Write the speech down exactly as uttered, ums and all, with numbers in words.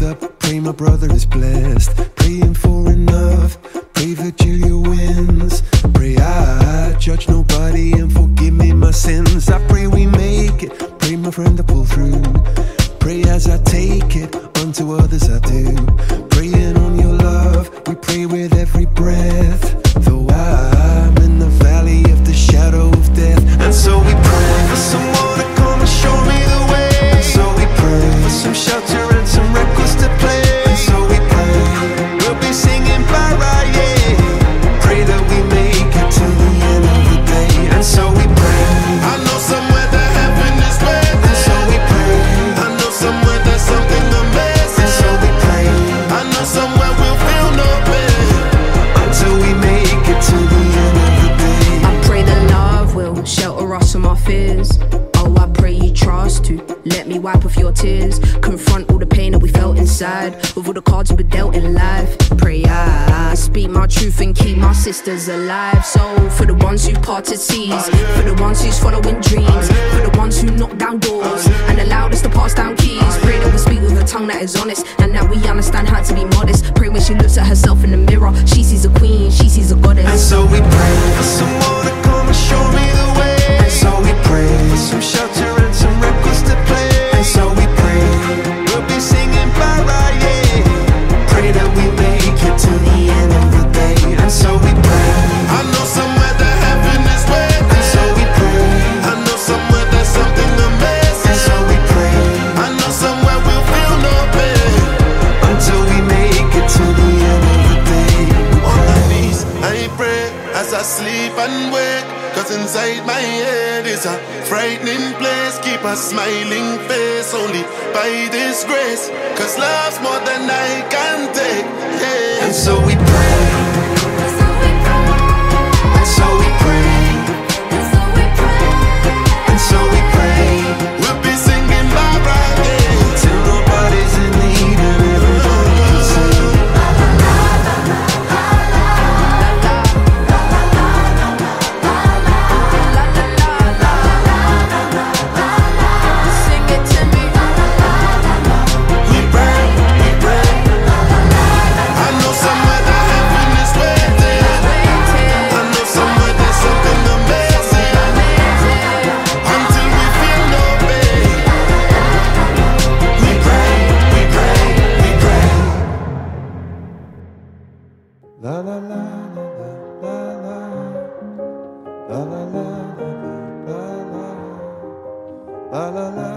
lift up, pray my brother is blessed. Praying for enough, pray Virgilia wins. Pray I judge nobody and forgive me my sins. I pray we make it, pray my friend to pull through. Pray as I take it, unto others I do. Praying on your love, we pray with every breath. Though I'm in the valley of the shadow of death. And so we pray for someone to come and show me the way. And so we pray for some shelter and some records to play. And so we pray, we'll be singing para, yeah. Pray that we make it to the end of the day. And so we pray, I know somewhere that heaven is waiting. And so we pray, I know somewhere there's something amazing. And so we pray, I know somewhere we'll feel no pain until we make it to the end of the day. I pray that love will shelter us from our fears. Oh, I pray you trust to let me wipe off your tears. Confront all the pain that we felt inside, with all the cards we were dealt in life. Pray I speak my truth and keep my sisters alive. So for the ones who parted seas, for the ones who's following dreams, for the ones who knock down doors and allowed us to pass down keys. Pray that we speak with a tongue that is honest, and that we understand how to be modest. Pray when she looks at herself in the mirror, she sees a queen, she sees a goddess. And so we pray for someone to come and show me the way. And so we pray for some shelter and some records to play. And so we pray, we'll be singing para, yeah. Pray that we make it to the end of the day. And so we pray, I know somewhere that heaven is waiting. And so we pray, I know somewhere there's something amazing. And so we pray, I know somewhere we'll feel no pain until we make it to the end of the day. On my knees, I pray as I sleep and wake, cause inside my head is a frightening place. Keep a smiling face only by this grace, cause love's more than I can take, yeah. And so we pray, and so we pray, and so we pray, we'll be singing Barbara, yeah, till nobody's in need and everybody can sing. La la la la la la la la la la la la la la la